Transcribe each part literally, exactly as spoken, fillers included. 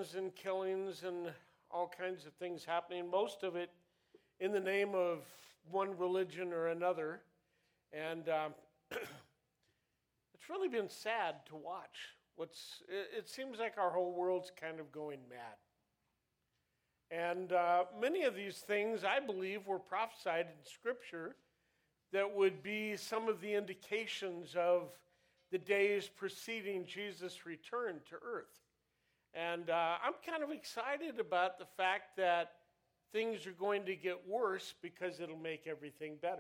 bombings and killings and all kinds of things happening, most of it in the name of one religion or another. And um, it's really been sad to watch. What's it, it seems like our whole world's kind of going mad. And uh, many of these things, I believe, were prophesied in Scripture that would be some of the indications of the days preceding Jesus' return to earth. And uh, I'm kind of excited about the fact that things are going to get worse because it'll make everything better.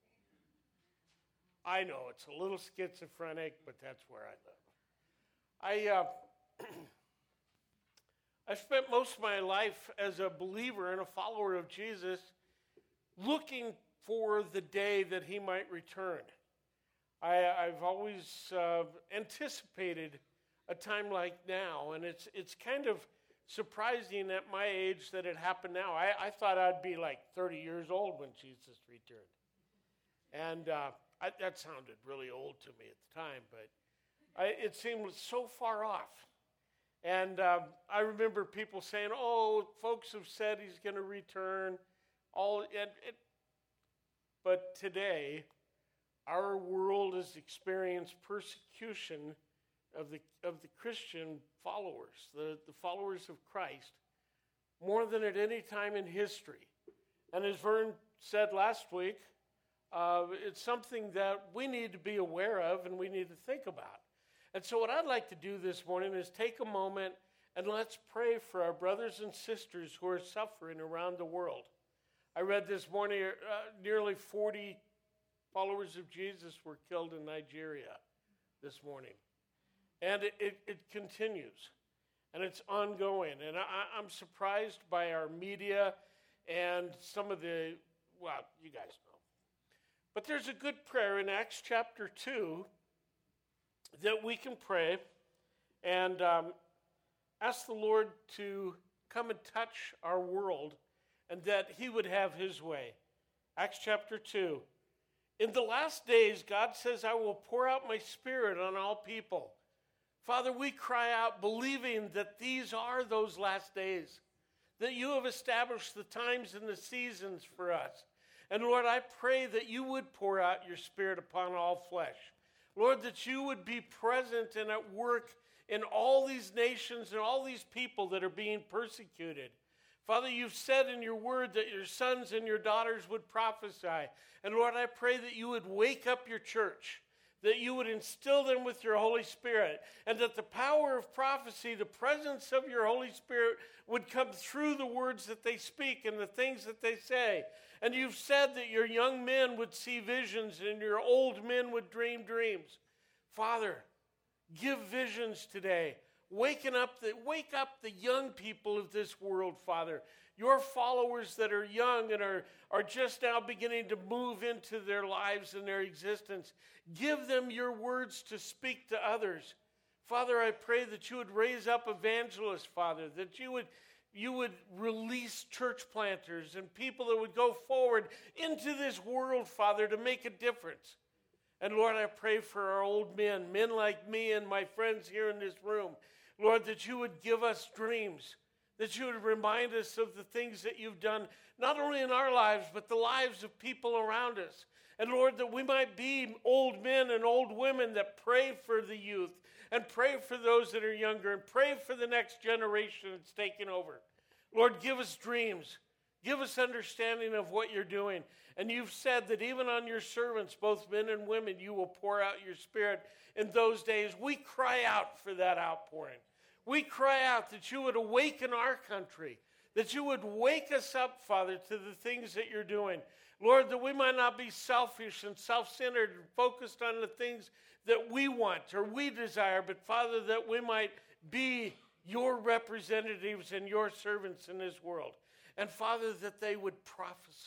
I know it's a little schizophrenic, but that's where I live. I, uh, I've spent most of my life as a believer and a follower of Jesus looking for the day that he might return. I, I've always uh, anticipated a time like now, and it's it's kind of surprising at my age that it happened now. I, I thought I'd be like thirty years old when Jesus returned. And uh, I, that sounded really old to me at the time, but I, it seemed so far off. And um, I remember people saying, oh, folks have said he's going to return. All, and it, But today, our world has experienced persecution of the of the Christian followers, the, the followers of Christ, more than at any time in history. And as Vern said last week, uh, it's something that we need to be aware of and we need to think about. And so what I'd like to do this morning is take a moment and let's pray for our brothers and sisters who are suffering around the world. I read this morning uh, nearly forty followers of Jesus were killed in Nigeria this morning. And it, it, it continues, and it's ongoing. And I, I'm surprised by our media and some of the, well, you guys know. But there's a good prayer in Acts chapter two that we can pray and um, ask the Lord to come and touch our world and that he would have his way. Acts chapter two. In the last days, God says, I will pour out my spirit on all people. Father, we cry out believing that these are those last days, that you have established the times and the seasons for us. And Lord, I pray that you would pour out your spirit upon all flesh. Lord, that you would be present and at work in all these nations and all these people that are being persecuted. Father, you've said in your word that your sons and your daughters would prophesy. And Lord, I pray that you would wake up your church, that you would instill them with your Holy Spirit, and that the power of prophecy, the presence of your Holy Spirit would come through the words that they speak and the things that they say. And you've said that your young men would see visions and your old men would dream dreams. Father, give visions today. Waking up the, wake up the young people of this world, Father. Your followers that are young and are, are just now beginning to move into their lives and their existence. Give them your words to speak to others. Father, I pray that you would raise up evangelists, Father, that you would, you would release church planters and people that would go forward into this world, Father, to make a difference. And Lord, I pray for our old men, men like me and my friends here in this room. Lord, that you would give us dreams, that you would remind us of the things that you've done, not only in our lives, but the lives of people around us. And Lord, that we might be old men and old women that pray for the youth and pray for those that are younger and pray for the next generation that's taking over. Lord, give us dreams. Give us understanding of what you're doing. And you've said that even on your servants, both men and women, you will pour out your spirit in those days. We cry out for that outpouring. We cry out that you would awaken our country, that you would wake us up, Father, to the things that you're doing. Lord, that we might not be selfish and self-centered and focused on the things that we want or we desire, but Father, that we might be your representatives and your servants in this world. And Father, that they would prophesy.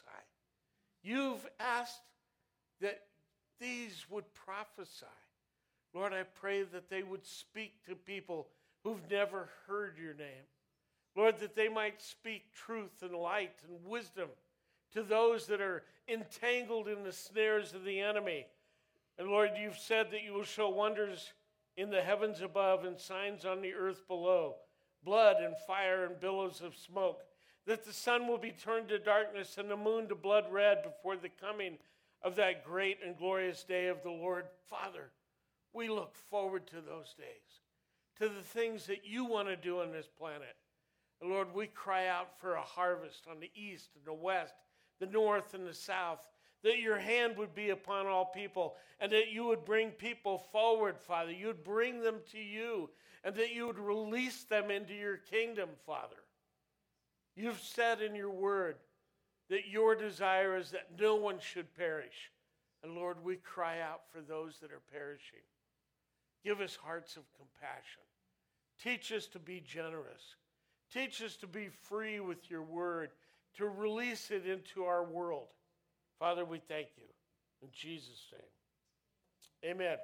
You've asked that these would prophesy. Lord, I pray that they would speak to people who've never heard your name. Lord, that they might speak truth and light and wisdom to those that are entangled in the snares of the enemy. And Lord, you've said that you will show wonders in the heavens above and signs on the earth below, blood and fire and billows of smoke, that the sun will be turned to darkness and the moon to blood red before the coming of that great and glorious day of the Lord. Father, we look forward to those days, to the things that you want to do on this planet. And Lord, we cry out for a harvest on the east and the west, the north and the south, that your hand would be upon all people, and that you would bring people forward, Father. You would bring them to you, and that you would release them into your kingdom, Father. You've said in your word that your desire is that no one should perish. And Lord, we cry out for those that are perishing. Give us hearts of compassion. Teach us to be generous. Teach us to be free with your word, to release it into our world. Father, we thank you. In Jesus' name, amen.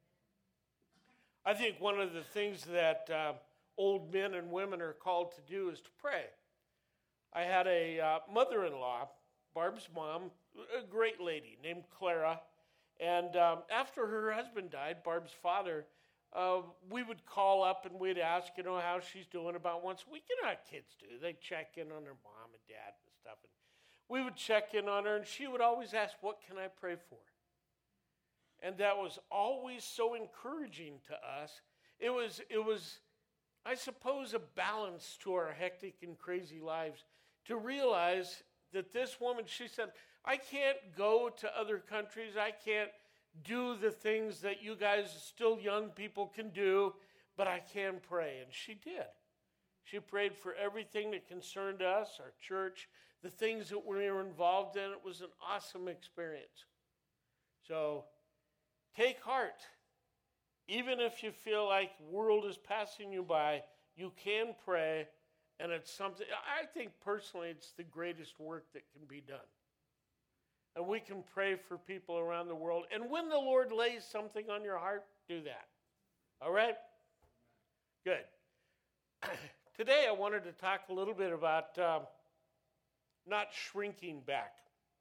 I think one of the things that uh, old men and women are called to do is to pray. I had a uh, mother-in-law, Barb's mom, a great lady named Clara, and um, after her husband died, Barb's father, uh, we would call up and we'd ask, you know, how she's doing about once a week. You know how kids do. They check in on their mom and dad and stuff. And we would check in on her, and she would always ask, what can I pray for? And that was always so encouraging to us. It was, it was, I suppose, a balance to our hectic and crazy lives to realize that this woman, she said, I can't go to other countries. I can't do the things that you guys, still young people, can do, but I can pray. And she did. She prayed for everything that concerned us, our church, the things that we were involved in. It was an awesome experience. So take heart. Even if you feel like the world is passing you by, you can pray, and it's something, I think personally it's the greatest work that can be done. And we can pray for people around the world. And when the Lord lays something on your heart, do that. All right? Good. Today I wanted to talk a little bit about um, not shrinking back.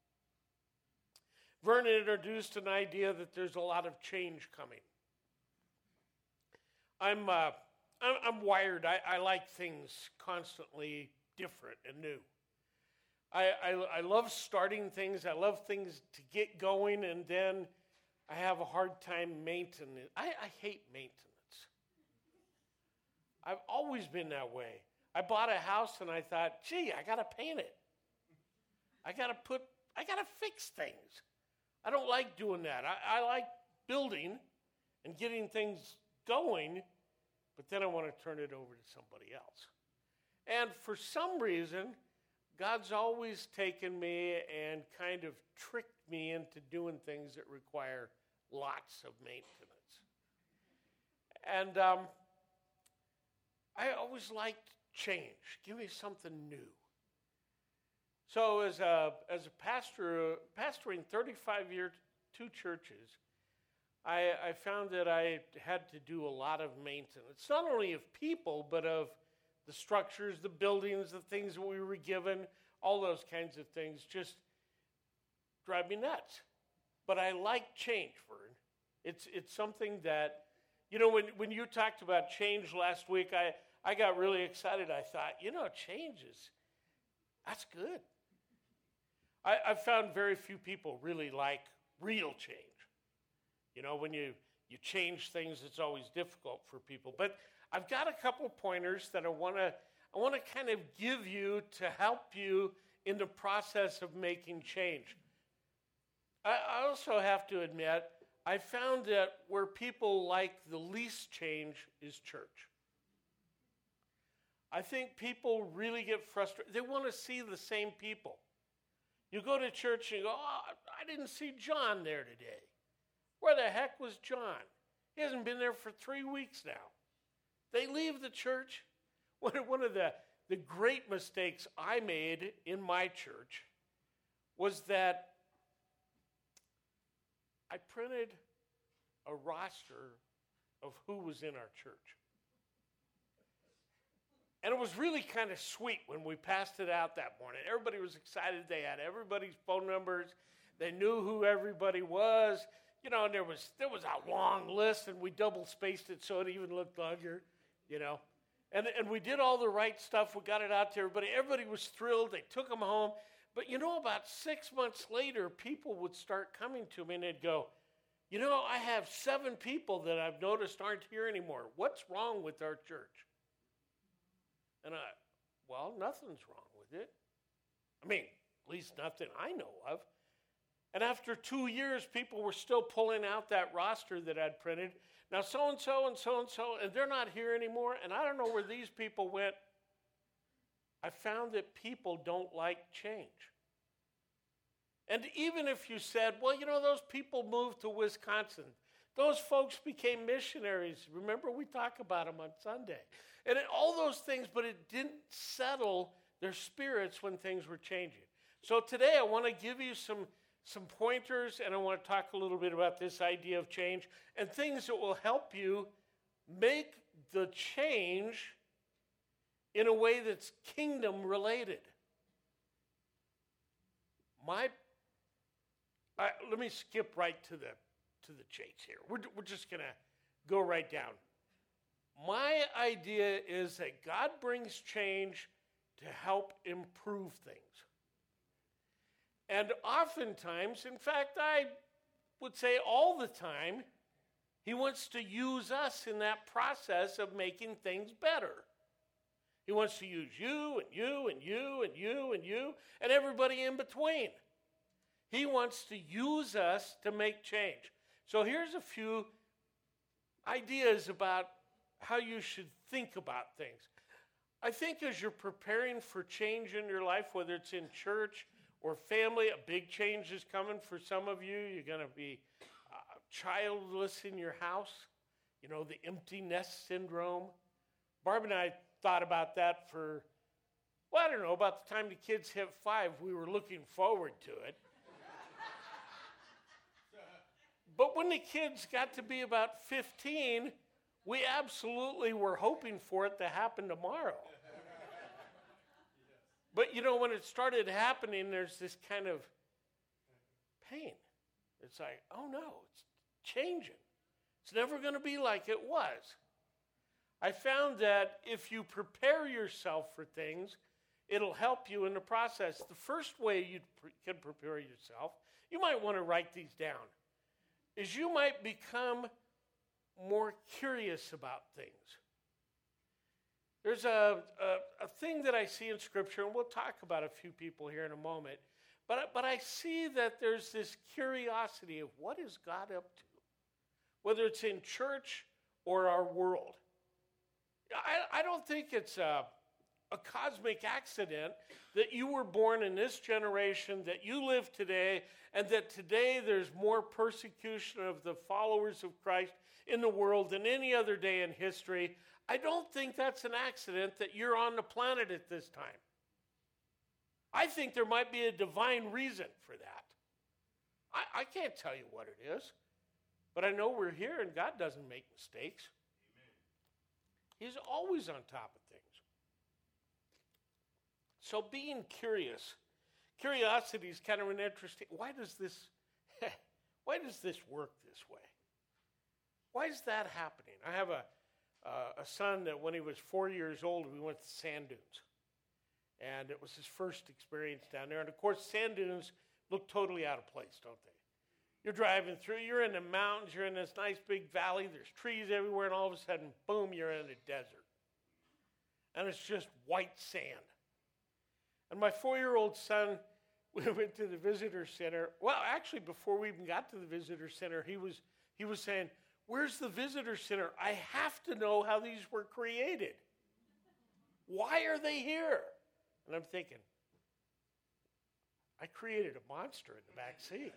Vernon introduced an idea that there's a lot of change coming. I'm uh, I'm, I'm wired. I, I like things constantly different and new. I, I I love starting things. I love things to get going, and then I have a hard time maintaining it. I, I hate maintenance. I've always been that way. I bought a house and I thought, gee, I got to paint it. I got to put, I got to fix things. I don't like doing that. I, I like building and getting things going, but then I want to turn it over to somebody else. And for some reason, God's always taken me and kind of tricked me into doing things that require lots of maintenance. And um, I always liked change. Give me something new. So as a as a pastor, pastoring thirty-five years, two churches, I, I found that I had to do a lot of maintenance, not only of people, but of the structures, the buildings, the things that we were given, all those kinds of things just drive me nuts. But I like change, Vern. It's it's something that, you know, when, when you talked about change last week, I, I got really excited. I thought, you know, change is, that's good. I, I've found very few people really like real change. You know, when you, you change things, it's always difficult for people. But I've got a couple pointers that I want to I want to kind of give you to help you in the process of making change. I, I also have to admit, I found that where people like the least change is church. I think people really get frustrated. They want to see the same people. You go to church and you go, oh, I didn't see John there today. Where the heck was John? He hasn't been there for three weeks now. They leave the church. One of the, the great mistakes I made in my church was that I printed a roster of who was in our church. And it was really kind of sweet when we passed it out that morning. Everybody was excited. They had everybody's phone numbers. They knew who everybody was. You know, and there was there was a long list, and we double-spaced it so it even looked longer, you know. And, and we did all the right stuff. We got it out to everybody. Everybody was thrilled. They took them home. But you know, about six months later, people would start coming to me and they'd go, you know, I have seven people that I've noticed aren't here anymore. What's wrong with our church? And I, well, nothing's wrong with it. I mean, at least nothing I know of. And after two years, people were still pulling out that roster that I'd printed. Now, so-and-so and so-and-so, and they're not here anymore, and I don't know where these people went. I found that people don't like change. And even if you said, well, you know, those people moved to Wisconsin. Those folks became missionaries. Remember, we talk about them on Sunday. And it, all those things, but it didn't settle their spirits when things were changing. So today I want to give you some some pointers, and I want to talk a little bit about this idea of change and things that will help you make the change in a way that's kingdom related. My, I, let me skip right to the to the chase here. We're we're just gonna go right down. My idea is that God brings change to help improve things. And oftentimes, in fact, I would say all the time, he wants to use us in that process of making things better. He wants to use you and you and you and you and you and everybody in between. He wants to use us to make change. So here's a few ideas about how you should think about things. I think as you're preparing for change in your life, whether it's in church or family, a big change is coming for some of you. You're going to be uh, childless in your house. You know, the empty nest syndrome. Barb and I thought about that for, well, I don't know, about the time the kids hit five, we were looking forward to it. But when the kids got to be about fifteen, we absolutely were hoping for it to happen tomorrow. But, you know, when it started happening, there's this kind of pain. It's like, oh, no, it's changing. It's never going to be like it was. I found that if you prepare yourself for things, it'll help you in the process. The first way you pre- can prepare yourself, you might want to write these down, is you might become more curious about things. There's a, a, a thing that I see in Scripture, and we'll talk about a few people here in a moment, but, but I see that there's this curiosity of what is God up to, whether it's in church or our world. I, I don't think it's a, a cosmic accident that you were born in this generation, that you live today, and that today there's more persecution of the followers of Christ in the world than any other day in history. I don't think that's an accident that you're on the planet at this time. I think there might be a divine reason for that. I, I can't tell you what it is, but I know we're here and God doesn't make mistakes. Amen. He's always on top of things. So being curious, curiosity is kind of an interesting, why does this, why does this work this way? Why is that happening? I have a Uh, a son that when he was four years old, we went to sand dunes. And it was his first experience down there. And of course, sand dunes look totally out of place, don't they? You're driving through, you're in the mountains, you're in this nice big valley, there's trees everywhere, and all of a sudden, boom, you're in a desert. And it's just white sand. And my four-year-old son, we went to the visitor center. Well, actually, before we even got to the visitor center, he was he was saying, where's the visitor center? I have to know how these were created. Why are they here? And I'm thinking, I created a monster in the back seat.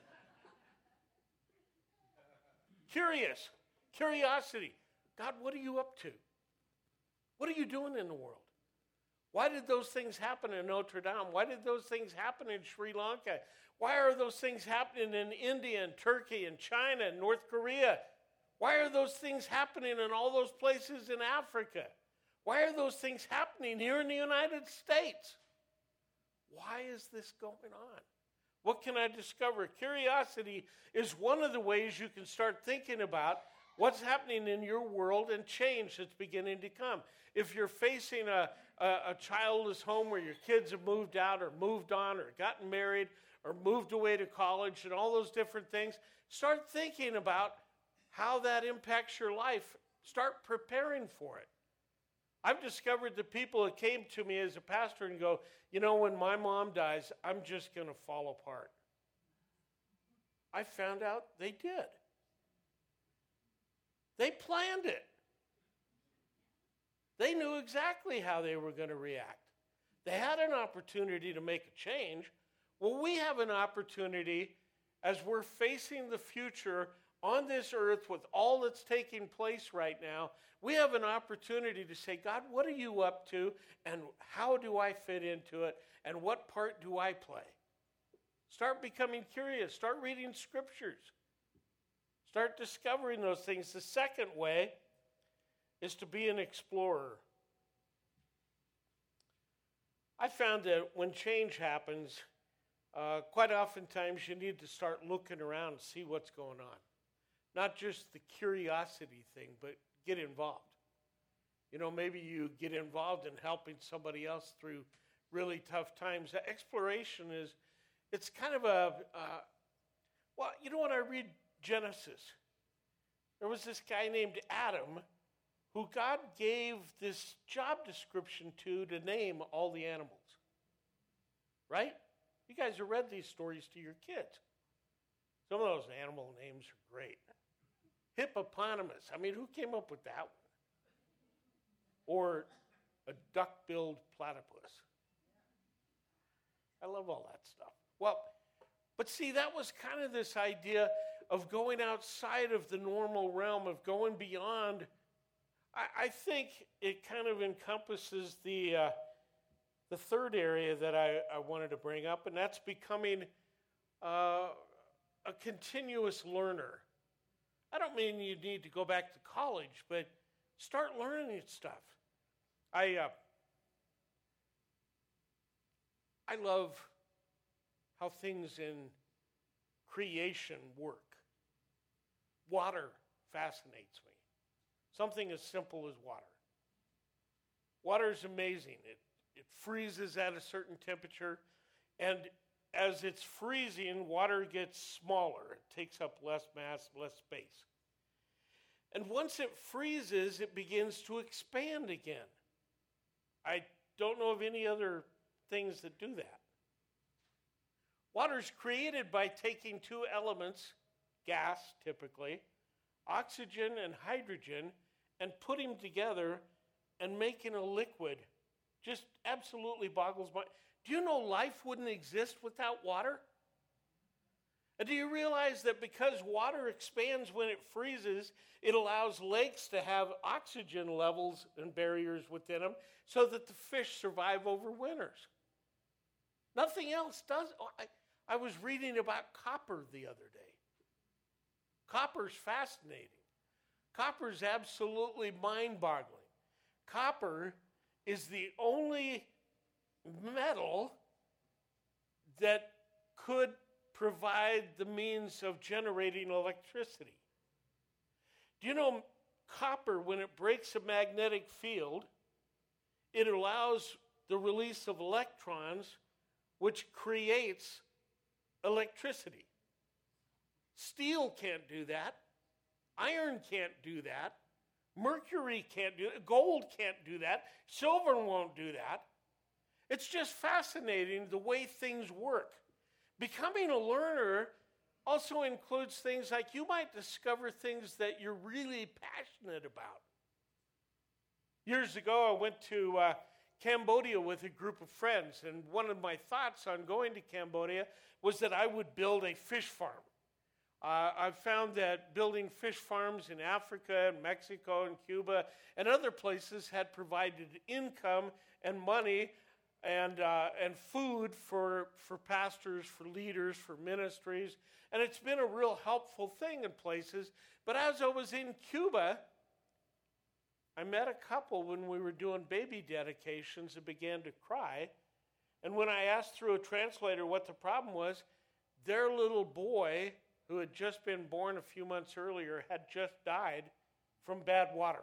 Curious, curiosity. God, what are you up to? What are you doing in the world? Why did those things happen in Notre Dame? Why did those things happen in Sri Lanka? Why are those things happening in India and Turkey and China and North Korea? Why are those things happening in all those places in Africa? Why are those things happening here in the United States? Why is this going on? What can I discover? Curiosity is one of the ways you can start thinking about What's happening in your world and change that's beginning to come? If you're facing a, a, a childless home where your kids have moved out or moved on or gotten married or moved away to college and all those different things, start thinking about how that impacts your life. Start preparing for it. I've discovered the people that came to me as a pastor and go, you know, when my mom dies, I'm just going to fall apart. I found out they did. They planned it. They knew exactly how they were going to react. They had an opportunity to make a change. Well, we have an opportunity as we're facing the future on this earth with all that's taking place right now. We have an opportunity to say, God, what are you up to? And how do I fit into it? And what part do I play? Start becoming curious. Start reading scriptures. Start discovering those things. The second way is to be an explorer. I found that when change happens, uh, quite oftentimes you need to start looking around and see what's going on. Not just the curiosity thing, but get involved. You know, maybe you get involved in helping somebody else through really tough times. Exploration is, it's kind of a, uh, well, you know, when I read Genesis, there was this guy named Adam who God gave this job description to to name all the animals. Right? You guys have read these stories to your kids. Some of those animal names are great. Hippopotamus. I mean, who came up with that one? Or a duck-billed platypus. I love all that stuff. Well, but see, that was kind of this idea of going outside of the normal realm, of going beyond. I, I think it kind of encompasses the uh, the third area that I, I wanted to bring up, and that's becoming uh, a continuous learner. I don't mean you need to go back to college, but start learning stuff. I uh, I love how things in creation work. Water fascinates me. Something as simple as water. Water is amazing. It, it freezes at a certain temperature, and as it's freezing, water gets smaller. It takes up less mass, less space. And once it freezes, it begins to expand again. I don't know of any other things that do that. Water is created by taking two elements, gas typically, oxygen and hydrogen, and putting them together and making a liquid. Just absolutely boggles my... Do you know life wouldn't exist without water? And do you realize that because water expands when it freezes, it allows lakes to have oxygen levels and barriers within them so that the fish survive over winters? Nothing else does. I, I was reading about copper the other day. Copper's fascinating. Copper's absolutely mind-boggling. Copper is the only metal that could provide the means of generating electricity. Do you know copper, when it breaks a magnetic field, it allows the release of electrons, which creates electricity. Steel can't do that. Iron can't do that. Mercury can't do it. Gold can't do that. Silver won't do that. It's just fascinating the way things work. Becoming a learner also includes things like you might discover things that you're really passionate about. Years ago, I went to uh, Cambodia with a group of friends, and one of my thoughts on going to Cambodia was that I would build a fish farm. Uh, I've found that building fish farms in Africa and Mexico and Cuba and other places had provided income and money and uh, and food for, for pastors, for leaders, for ministries. And it's been a real helpful thing in places. But as I was in Cuba, I met a couple when we were doing baby dedications that began to cry. And when I asked through a translator what the problem was, their little boy who had just been born a few months earlier, had just died from bad water.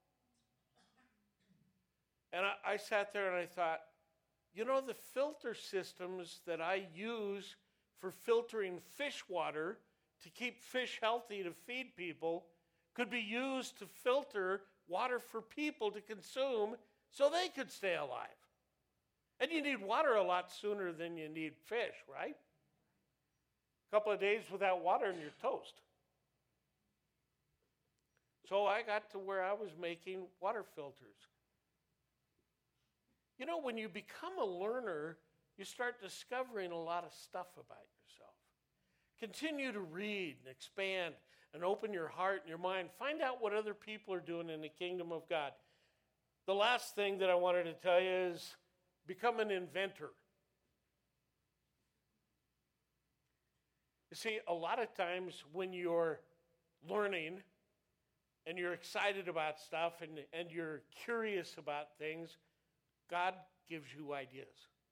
And I, I sat there and I thought, you know, the filter systems that I use for filtering fish water to keep fish healthy to feed people could be used to filter water for people to consume so they could stay alive. And you need water a lot sooner than you need fish, right? A couple of days without water and you're toast. So I got to where I was making water filters. You know, when you become a learner, you start discovering a lot of stuff about yourself. Continue to read and expand and open your heart and your mind. Find out what other people are doing in the kingdom of God. The last thing that I wanted to tell you is become an inventor. You see, a lot of times when you're learning and you're excited about stuff and, and you're curious about things, God gives you ideas.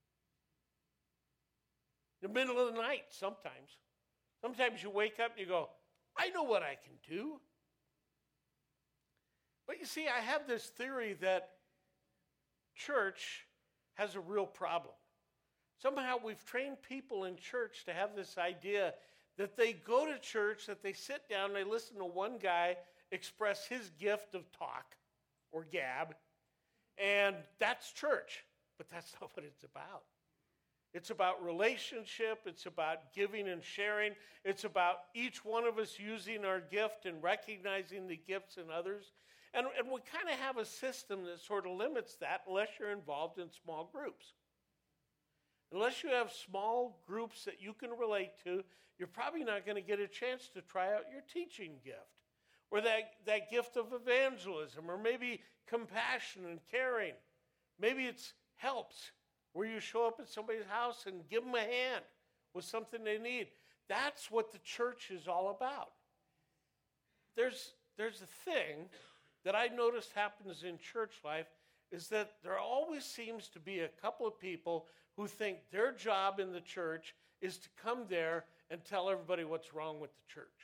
In the middle of the night, sometimes. Sometimes you wake up and you go, I know what I can do. But you see, I have this theory that church has a real problem. Somehow we've trained people in church to have this idea that they go to church, that they sit down, they listen to one guy express his gift of talk or gab, and that's church. But that's not what it's about. It's about relationship. It's about giving and sharing. It's about each one of us using our gift and recognizing the gifts in others. And, and we kind of have a system that sort of limits that unless you're involved in small groups. Unless you have small groups that you can relate to, you're probably not going to get a chance to try out your teaching gift or that, that gift of evangelism or maybe compassion and caring. Maybe it's helps where you show up at somebody's house and give them a hand with something they need. That's what the church is all about. There's, there's a thing that I noticed happens in church life is that there always seems to be a couple of people who think their job in the church is to come there and tell everybody what's wrong with the church.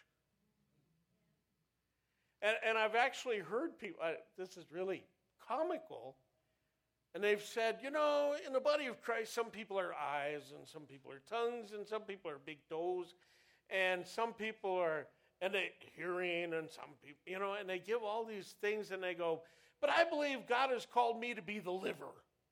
And, and I've actually heard people, uh, this is really comical, and they've said, you know, in the body of Christ, some people are eyes, and some people are tongues, and some people are big toes, and some people are, and they hearing, and some people, you know, and they give all these things, and they go, but I believe God has called me to be the liver.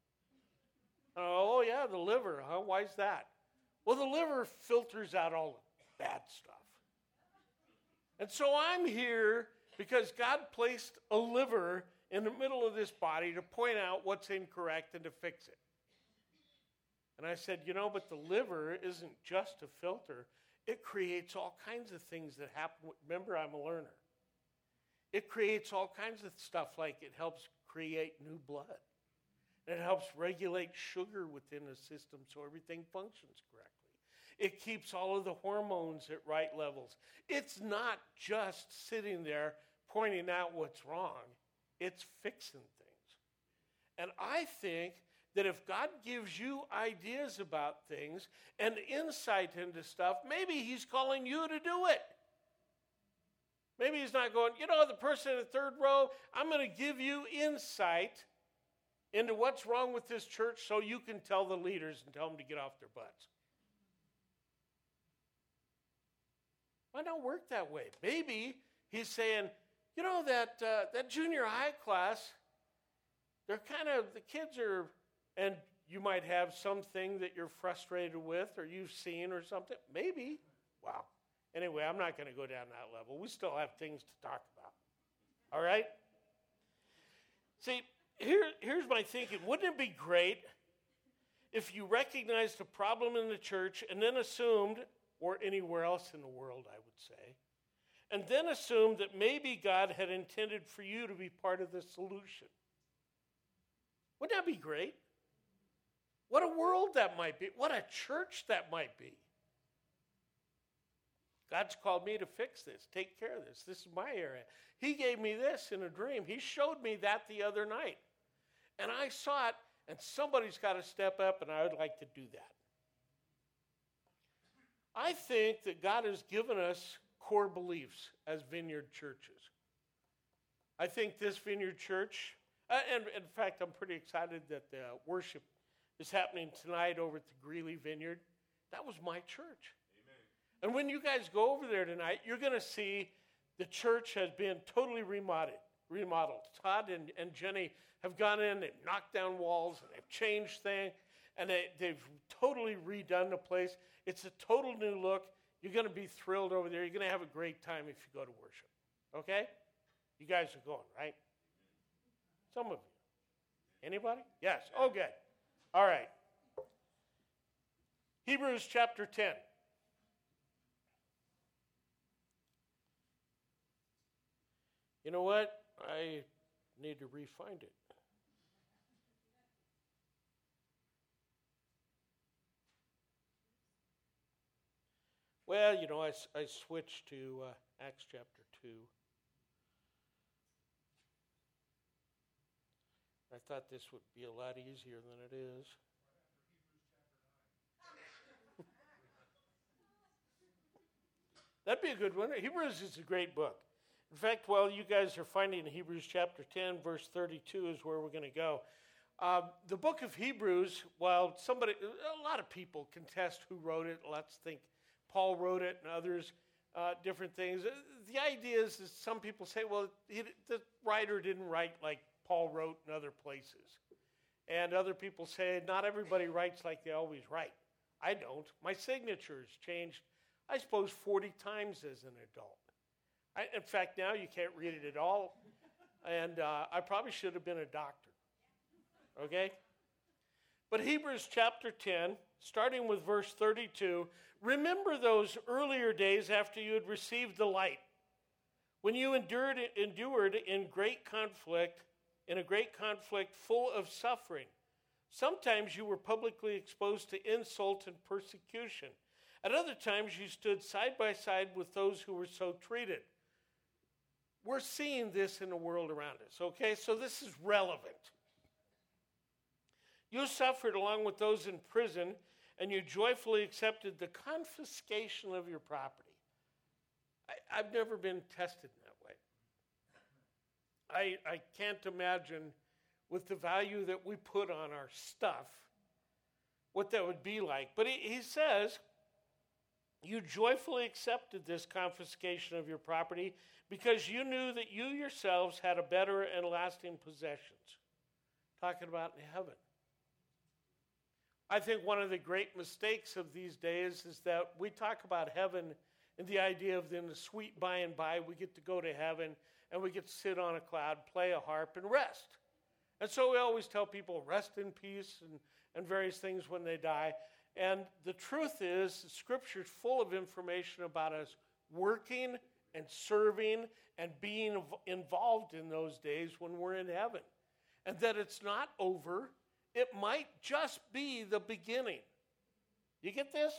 Oh, yeah, the liver, huh? Why is that? Well, the liver filters out all the bad stuff. And so I'm here because God placed a liver in the middle of this body to point out what's incorrect and to fix it. And I said, you know, but the liver isn't just a filter. It creates all kinds of things that happen. Remember, I'm a learner. It creates all kinds of stuff, like it helps create new blood. And it helps regulate sugar within the system so everything functions correctly. It keeps all of the hormones at right levels. It's not just sitting there pointing out what's wrong. It's fixing things. And I think that if God gives you ideas about things and insight into stuff, maybe he's calling you to do it. Maybe he's not going, you know, the person in the third row, I'm going to give you insight into what's wrong with this church so you can tell the leaders and tell them to get off their butts. Why not work that way? Maybe he's saying, you know, that uh, that junior high class, they're kind of, the kids are, and you might have something that you're frustrated with or you've seen or something. Maybe. Wow. Anyway, I'm not going to go down that level. We still have things to talk about. All right? See, here, here's my thinking. Wouldn't it be great if you recognized a problem in the church and then assumed, or anywhere else in the world, I would say, and then assumed that maybe God had intended for you to be part of the solution? Wouldn't that be great? What a world that might be. What a church that might be. God's called me to fix this, take care of this. This is my area. He gave me this in a dream. He showed me that the other night. And I saw it, and somebody's got to step up, and I would like to do that. I think that God has given us core beliefs as Vineyard churches. I think this Vineyard church, uh, and in fact, I'm pretty excited that the worship is happening tonight over at the Greeley Vineyard. That was my church. Amen. And when you guys go over there tonight, you're going to see the church has been totally remodeled. remodeled. Todd and, and Jenny have gone in, they've knocked down walls, and they've changed things, and they, they've totally redone the place. It's a total new look. You're going to be thrilled over there. You're going to have a great time if you go to worship. Okay? You guys are going, right? Some of you. Anybody? Yes. Oh, good. All right. Hebrews chapter ten. You know what? I need to re-find it. Well, you know, I, I switched to uh, Acts chapter two. I thought this would be a lot easier than it is. That'd be a good one. Hebrews is a great book. In fact, while you guys are finding Hebrews chapter ten, verse thirty-two is where we're going to go. Uh, the book of Hebrews, while somebody, a lot of people contest who wrote it. Let's think Paul wrote it and others, uh, different things. The idea is that some people say, well, he, the writer didn't write like Paul wrote in other places. And other people say, not everybody writes like they always write. I don't. My signature's changed, I suppose, forty times as an adult. I, in fact, now you can't read it at all. And uh, I probably should have been a doctor. Okay? But Hebrews chapter ten, starting with verse thirty-two, remember those earlier days after you had received the light, when you endured, endured in great conflict, in a great conflict full of suffering. Sometimes you were publicly exposed to insult and persecution. At other times you stood side by side with those who were so treated. We're seeing this in the world around us, okay? So this is relevant. You suffered along with those in prison, and you joyfully accepted the confiscation of your property. I, I've never been tested in that way. I, I can't imagine, with the value that we put on our stuff, what that would be like. But he, he says, you joyfully accepted this confiscation of your property because you knew that you yourselves had a better and lasting possessions. Talking about in heaven. I think one of the great mistakes of these days is that we talk about heaven and the idea of in the sweet by and by we get to go to heaven and we get to sit on a cloud, play a harp, and rest. And so we always tell people rest in peace and, and various things when they die. And the truth is, the Scripture's full of information about us working and serving and being involved in those days when we're in heaven. And that it's not over. It might just be the beginning. You get this?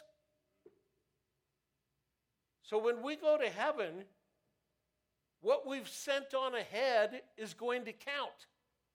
So when we go to heaven, what we've sent on ahead is going to count.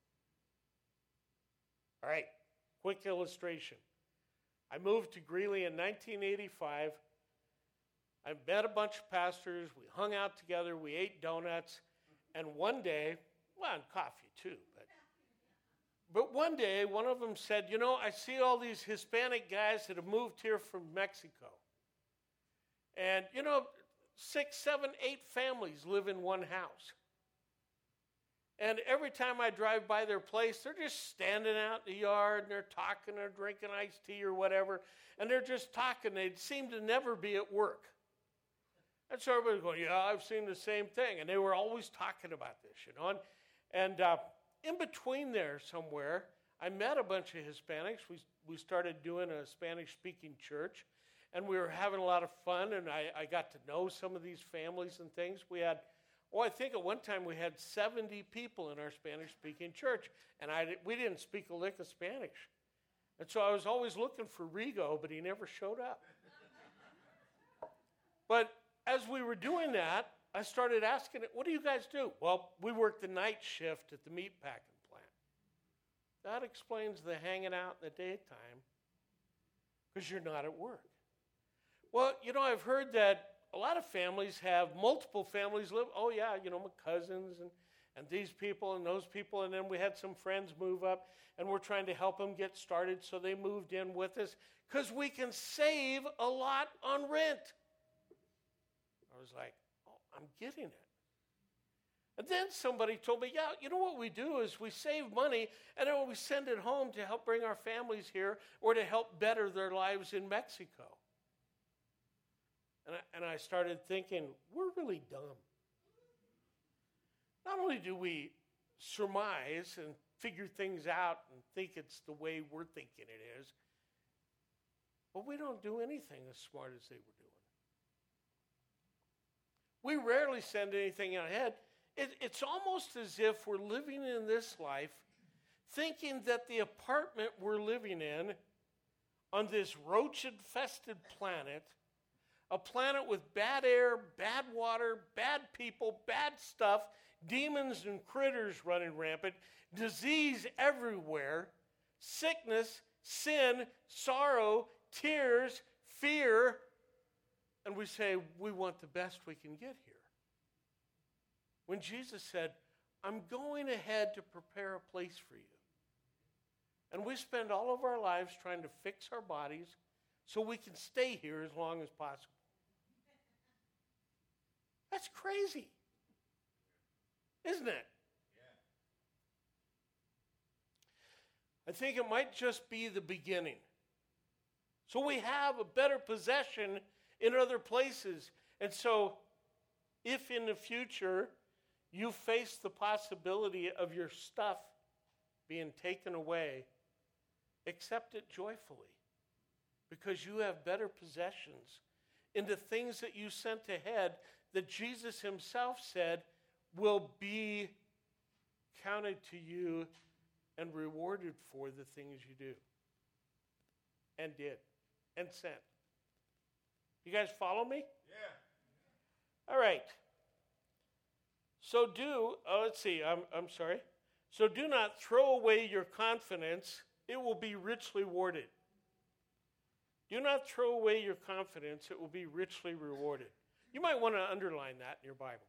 All right, quick illustration. I moved to Greeley in nineteen eighty-five. I met a bunch of pastors. We hung out together. We ate donuts. And one day, well, and coffee too, but But one day, one of them said, you know, I see all these Hispanic guys that have moved here from Mexico. And, you know, six, seven, eight families live in one house. And every time I drive by their place, they're just standing out in the yard, and they're talking, they're drinking iced tea or whatever, and they're just talking. They seem to never be at work. And so everybody's going, yeah, I've seen the same thing. And they were always talking about this, you know. And, and uh, in between there somewhere, I met a bunch of Hispanics. We, we started doing a Spanish-speaking church, and we were having a lot of fun, and I, I got to know some of these families and things. We had, oh, I think at one time we had seventy people in our Spanish-speaking church, and I, we didn't speak a lick of Spanish. And so I was always looking for Rigo, but he never showed up. But as we were doing that, I started asking it, what do you guys do? Well, we work the night shift at the meat packing plant. That explains the hanging out in the daytime, because you're not at work. Well, you know, I've heard that a lot of families have multiple families live. Oh, yeah, you know, my cousins and, and these people and those people. And then we had some friends move up, and we're trying to help them get started. So they moved in with us because we can save a lot on rent. I was like, oh, I'm getting it. And then somebody told me, yeah, you know what we do is we save money, and then we send it home to help bring our families here or to help better their lives in Mexico. And I, and I started thinking, we're really dumb. Not only do we surmise and figure things out and think it's the way we're thinking it is, but we don't do anything as smart as they were doing. We rarely send anything ahead. It, it's almost as if we're living in this life thinking that the apartment we're living in on this roach-infested planet, a planet with bad air, bad water, bad people, bad stuff, demons and critters running rampant, disease everywhere, sickness, sin, sorrow, tears, fear, and we say we want the best we can get here. When Jesus said, I'm going ahead to prepare a place for you. And we spend all of our lives trying to fix our bodies so we can stay here as long as possible. That's crazy, isn't it? Yeah. I think it might just be the beginning. So we have a better possession in other places. And so if in the future you face the possibility of your stuff being taken away, accept it joyfully because you have better possessions in the things that you sent ahead that Jesus himself said will be counted to you and rewarded for the things you do and did and sent. You guys follow me? Yeah. All right. So do, oh, let's see, I'm, I'm sorry. So do not throw away your confidence. It will be richly rewarded. Do not throw away your confidence. It will be richly rewarded. You might want to underline that in your Bible.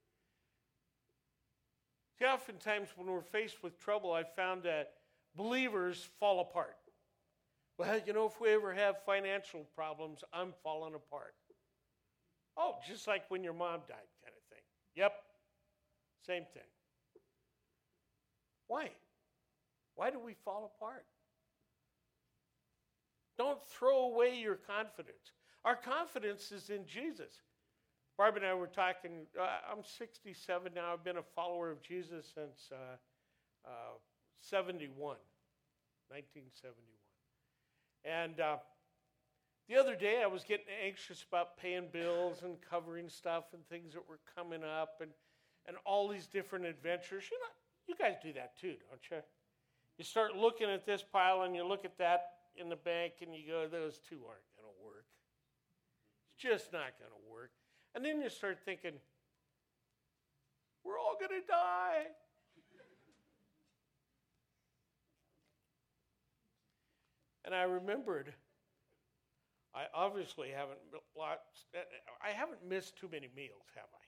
See, oftentimes when we're faced with trouble, I've found that believers fall apart. Well, you know, if we ever have financial problems, I'm falling apart. Oh, just like when your mom died kind of thing. Yep. Same thing. Why? Why do we fall apart? Don't throw away your confidence. Our confidence is in Jesus. Barb and I were talking, uh, I'm sixty-seven now. I've been a follower of Jesus since uh, uh, seventy-one, nineteen seventy-one. And uh, the other day I was getting anxious about paying bills and covering stuff and things that were coming up and and all these different adventures. You know, you guys do that too, don't you? You start looking at this pile and you look at that in the bank and you go, those two aren't going to work. It's just not going to work. And then you start thinking, we're all going to die. And I remembered, I obviously haven't lost, I haven't missed too many meals, have I?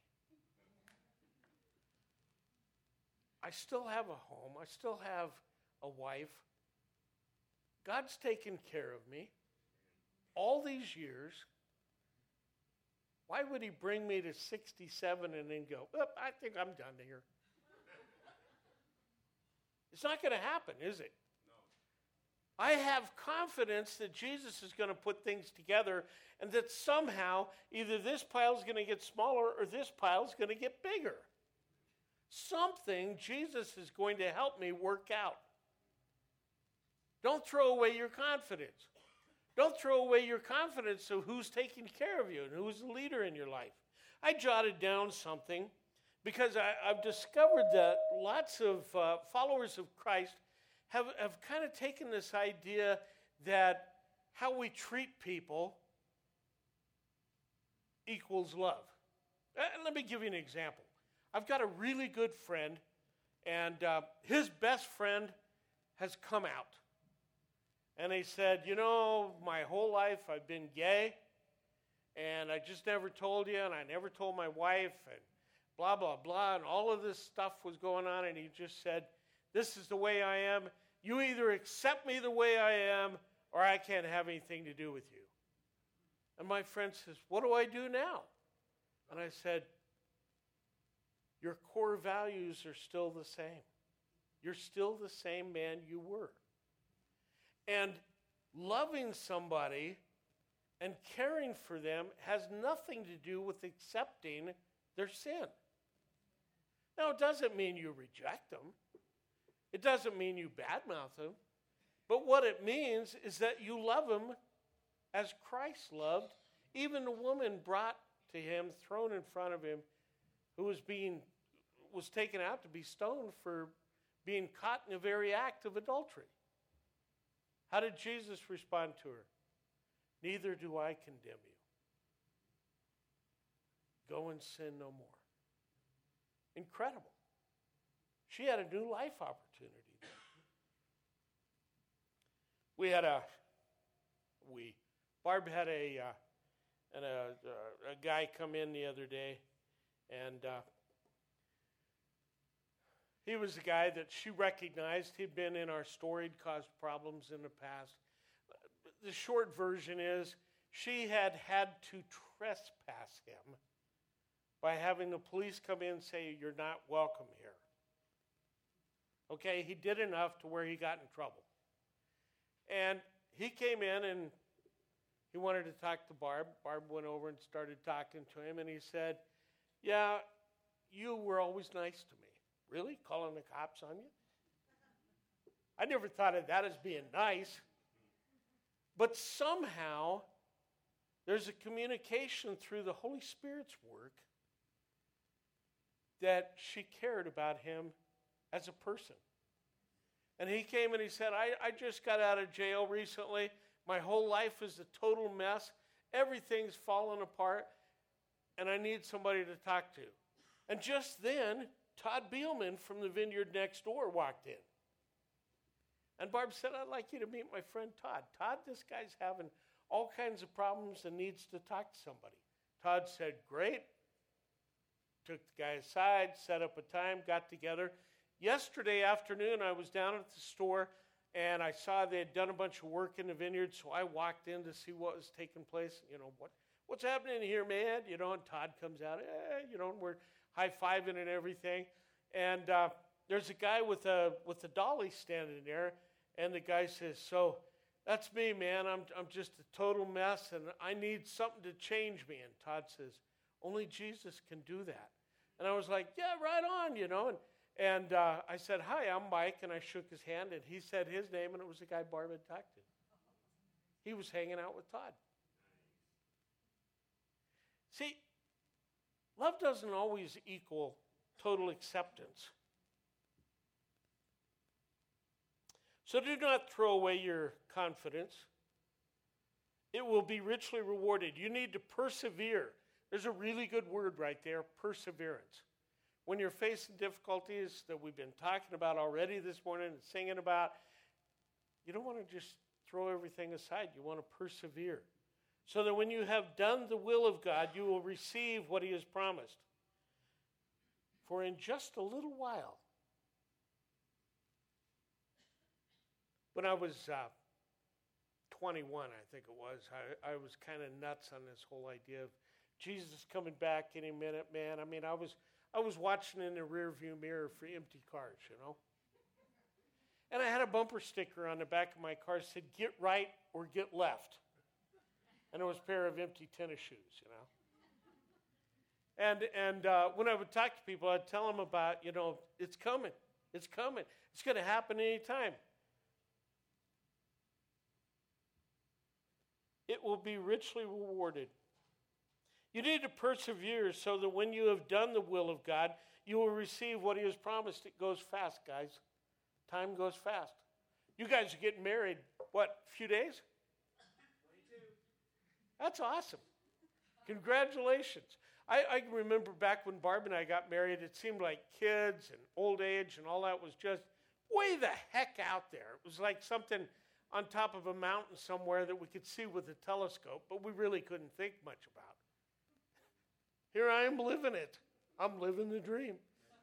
I still have a home. I still have a wife. God's taken care of me all these years. Why would he bring me to sixty-seven and then go, oh, I think I'm done here? It's not going to happen, is it? No. I have confidence that Jesus is going to put things together and that somehow either this pile is going to get smaller or this pile is going to get bigger. Something Jesus is going to help me work out. Don't throw away your confidence. Don't throw away your confidence of who's taking care of you and who's the leader in your life. I jotted down something because I, I've discovered that lots of uh, followers of Christ have, have kind of taken this idea that how we treat people equals love. And let me give you an example. I've got a really good friend, and uh, his best friend has come out. And he said, you know, my whole life I've been gay, and I just never told you, and I never told my wife, and blah, blah, blah, and all of this stuff was going on, and he just said, this is the way I am. You either accept me the way I am, or I can't have anything to do with you. And my friend says, what do I do now? And I said, your core values are still the same. You're still the same man you were. And loving somebody and caring for them has nothing to do with accepting their sin. Now, it doesn't mean you reject them. It doesn't mean you badmouth them. But what it means is that you love them as Christ loved even the woman brought to him, thrown in front of him, who was being was taken out to be stoned for being caught in the very act of adultery. How did Jesus respond to her? Neither do I condemn you. Go and sin no more. Incredible. She had a new life opportunity. We had a, we, Barb had a, uh, and a, uh, a guy come in the other day, and uh, he was the guy that she recognized. He'd been in our store. He'd caused problems in the past. The short version is she had had to trespass him by having the police come in and say, you're not welcome here. Okay, he did enough to where he got in trouble. And he came in and he wanted to talk to Barb. Barb went over and started talking to him, and he said, yeah, you were always nice to me. Really? Calling the cops on you? I never thought of that as being nice. But somehow, there's a communication through the Holy Spirit's work that she cared about him as a person. And he came and he said, I, I just got out of jail recently. My whole life is a total mess. Everything's fallen apart, and I need somebody to talk to. And just then, Todd Beelman from the vineyard next door walked in. And Barb said, I'd like you to meet my friend Todd. Todd, this guy's having all kinds of problems and needs to talk to somebody. Todd said, great. Took the guy aside, set up a time, got together. Yesterday afternoon, I was down at the store, and I saw they had done a bunch of work in the vineyard, so I walked in to see what was taking place. You know, what what's happening here, man? You know, and Todd comes out, eh, you know, and we're high-fiving and everything. And uh, there's a guy with a with a dolly standing there, and the guy says, so that's me, man. I'm I'm just a total mess, and I need something to change me. And Todd says, only Jesus can do that. And I was like, yeah, right on, you know. And And uh, I said, hi, I'm Mike, and I shook his hand, and he said his name, and it was the guy Barb had talked to. He was hanging out with Todd. See, love doesn't always equal total acceptance. So do not throw away your confidence. It will be richly rewarded. You need to persevere. There's a really good word right there, perseverance. When you're facing difficulties that we've been talking about already this morning and singing about, you don't want to just throw everything aside. You want to persevere. So that when you have done the will of God, you will receive what he has promised. For in just a little while, when I was uh, twenty-one, I think it was, I, I was kind of nuts on this whole idea of Jesus coming back any minute, man. I mean, I was... I was watching in the rearview mirror for empty cars, you know. And I had a bumper sticker on the back of my car that said, get right or get left. And it was a pair of empty tennis shoes, you know. And and uh, when I would talk to people, I'd tell them about, you know, it's coming. It's coming. It's going to happen anytime. It will be richly rewarded. You need to persevere so that when you have done the will of God, you will receive what he has promised. It goes fast, guys. Time goes fast. You guys are getting married, what, a few days? twenty-two. That's awesome. Congratulations. I, I can remember back when Barb and I got married, it seemed like kids and old age and all that was just way the heck out there. It was like something on top of a mountain somewhere that we could see with a telescope, but we really couldn't think much about. Here I am living it. I'm living the dream.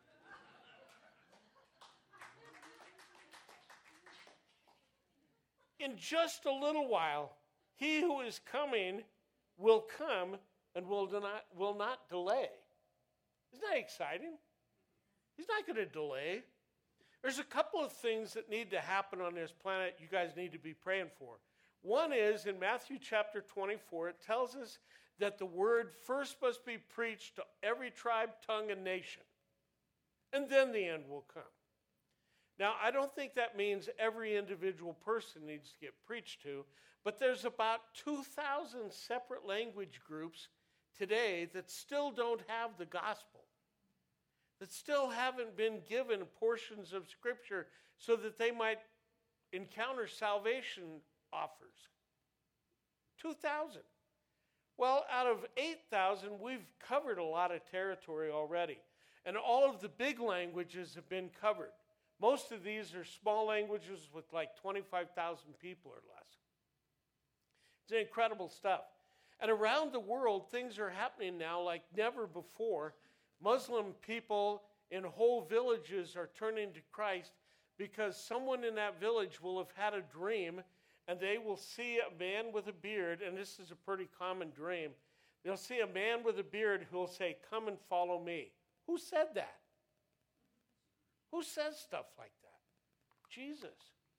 In just a little while, he who is coming will come and will not, will not delay. Isn't that exciting? He's not going to delay. There's a couple of things that need to happen on this planet you guys need to be praying for. One is in Matthew chapter twenty-four, it tells us that the word first must be preached to every tribe, tongue, and nation. And then the end will come. Now, I don't think that means every individual person needs to get preached to, but there's about two thousand separate language groups today that still don't have the gospel, that still haven't been given portions of Scripture so that they might encounter salvation offers. two thousand. Well, out of eight thousand, we've covered a lot of territory already. And all of the big languages have been covered. Most of these are small languages with like twenty-five thousand people or less. It's incredible stuff. And around the world, things are happening now like never before. Muslim people in whole villages are turning to Christ because someone in that village will have had a dream and they will see a man with a beard, and this is a pretty common dream. They'll see a man with a beard who will say, "Come and follow me." Who said that? Who says stuff like that? Jesus.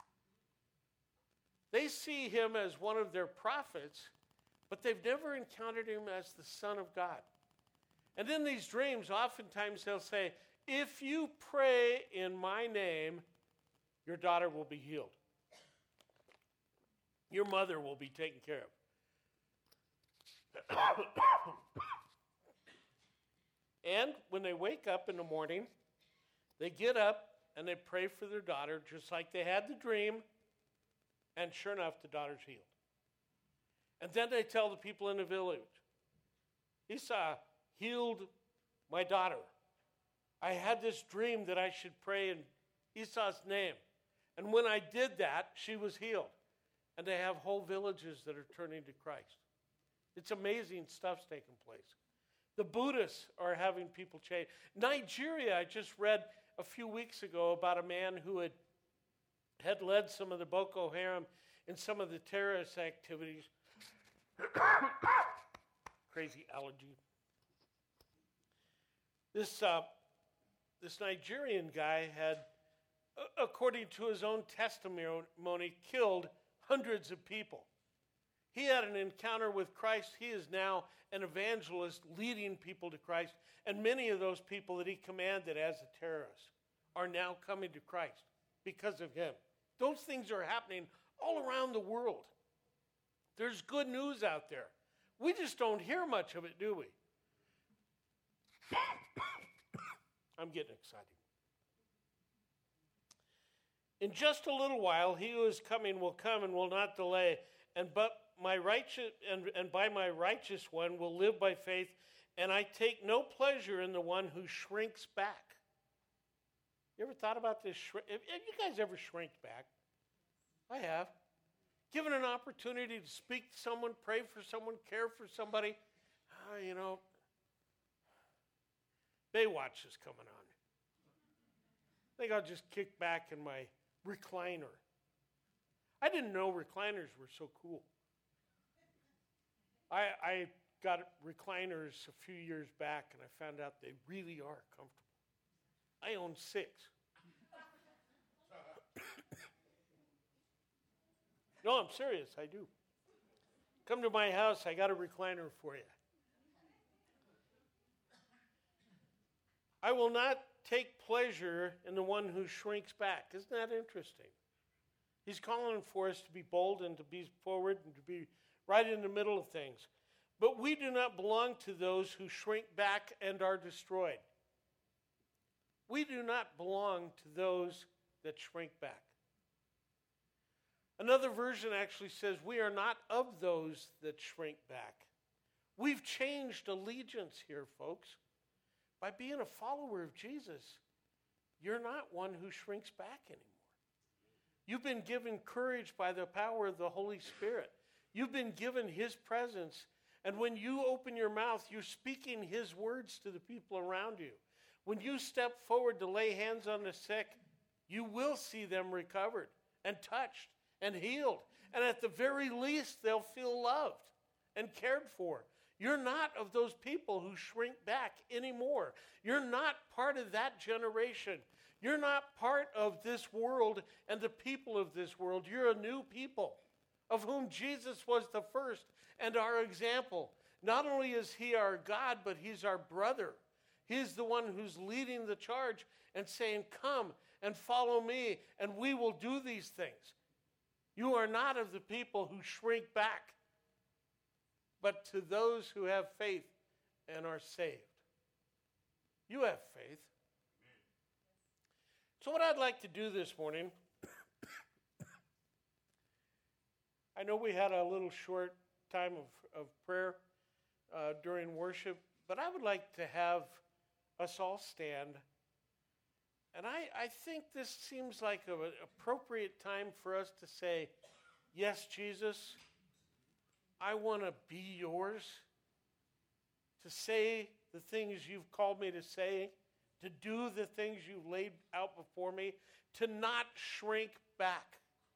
They see him as one of their prophets, but they've never encountered him as the Son of God. And in these dreams, oftentimes they'll say, "If you pray in my name, your daughter will be healed. Your mother will be taken care of." And when they wake up in the morning, they get up and they pray for their daughter just like they had the dream, and sure enough, the daughter's healed. And then they tell the people in the village, "Esau healed my daughter. I had this dream that I should pray in Esau's name. And when I did that, she was healed." And they have whole villages that are turning to Christ. It's amazing stuff's taking place. The Buddhists are having people change. Nigeria, I just read a few weeks ago about a man who had, had led some of the Boko Haram in some of the terrorist activities. Crazy allergy. This, uh, this Nigerian guy had, according to his own testimony, killed hundreds of people. He had an encounter with Christ. He is now an evangelist leading people to Christ. And many of those people that he commanded as a terrorist are now coming to Christ because of him. Those things are happening all around the world. There's good news out there. We just don't hear much of it, do we? I'm getting excited. In just a little while, he who is coming will come and will not delay, and but my righteous and, and by my righteous one will live by faith, and I take no pleasure in the one who shrinks back. You ever thought about this? Have you guys ever shrinked back? I have. Given an opportunity to speak to someone, pray for someone, care for somebody, uh, you know, Baywatch is coming on. I think I'll just kick back in my recliner. I didn't know recliners were so cool. I, I got recliners a few years back, and I found out they really are comfortable. I own six. No, I'm serious, I do. Come to my house, I got a recliner for you. I will not take pleasure in the one who shrinks back. Isn't that interesting? He's calling for us to be bold and to be forward and to be right in the middle of things. But we do not belong to those who shrink back and are destroyed. We do not belong to those that shrink back. Another version actually says we are not of those that shrink back. We've changed allegiance here, folks. By being a follower of Jesus, you're not one who shrinks back anymore. You've been given courage by the power of the Holy Spirit. You've been given his presence. And when you open your mouth, you're speaking his words to the people around you. When you step forward to lay hands on the sick, you will see them recovered and touched and healed. And at the very least, they'll feel loved and cared for. You're not of those people who shrink back anymore. You're not part of that generation. You're not part of this world and the people of this world. You're a new people of whom Jesus was the first and our example. Not only is he our God, but he's our brother. He's the one who's leading the charge and saying, come and follow me, and we will do these things. You are not of the people who shrink back, but to those who have faith and are saved. You have faith. So what I'd like to do this morning, I know we had a little short time of, of prayer uh, during worship, but I would like to have us all stand. And I, I think this seems like an appropriate time for us to say, yes, Jesus, I want to be yours, to say the things you've called me to say, to do the things you've laid out before me, to not shrink back.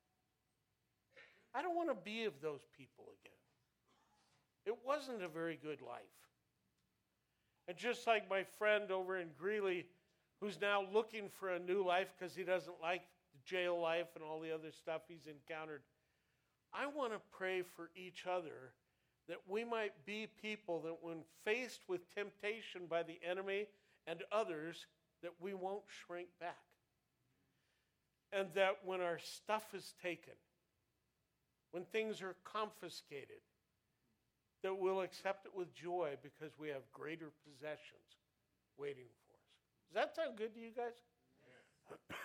I don't want to be of those people again. It wasn't a very good life. And just like my friend over in Greeley, who's now looking for a new life because he doesn't like the jail life and all the other stuff he's encountered, I want to pray for each other that we might be people that when faced with temptation by the enemy and others, that we won't shrink back. And that when our stuff is taken, when things are confiscated, that we'll accept it with joy because we have greater possessions waiting for us. Does that sound good to you guys? Yeah.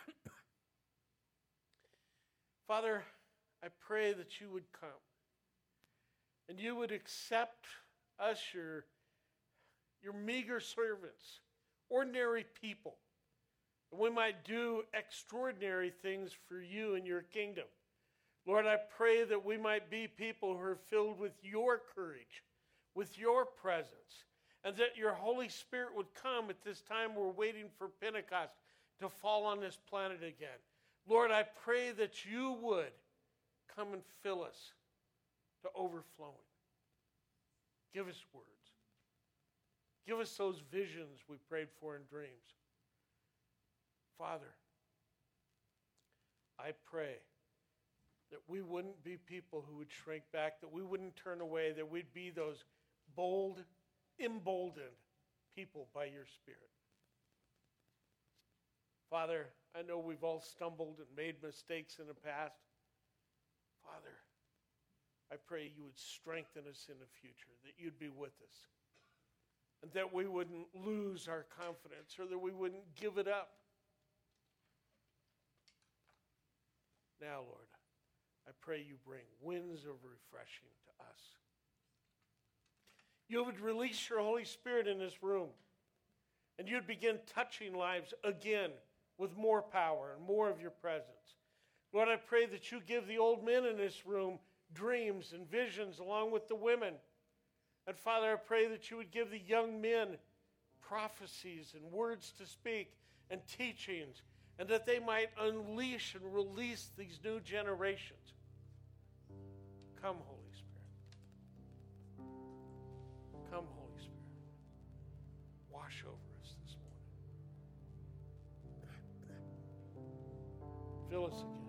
Father, I pray that you would come and you would accept us, your, your meager servants, ordinary people, and we might do extraordinary things for you and your kingdom. Lord, I pray that we might be people who are filled with your courage, with your presence, and that your Holy Spirit would come at this time we're waiting for Pentecost to fall on this planet again. Lord, I pray that you would come and fill us to overflowing. Give us words. Give us those visions we prayed for in dreams. Father, I pray that we wouldn't be people who would shrink back, that we wouldn't turn away, that we'd be those bold, emboldened people by your Spirit. Father, I know we've all stumbled and made mistakes in the past. Father, I pray you would strengthen us in the future, that you'd be with us, and that we wouldn't lose our confidence or that we wouldn't give it up. Now, Lord, I pray you bring winds of refreshing to us. You would release your Holy Spirit in this room, and you'd begin touching lives again with more power and more of your presence. Lord, I pray that you give the old men in this room dreams and visions along with the women. And Father, I pray that you would give the young men prophecies and words to speak and teachings, and that they might unleash and release these new generations. Come, Holy Spirit. Come, Holy Spirit. Wash over us this morning. Fill us again.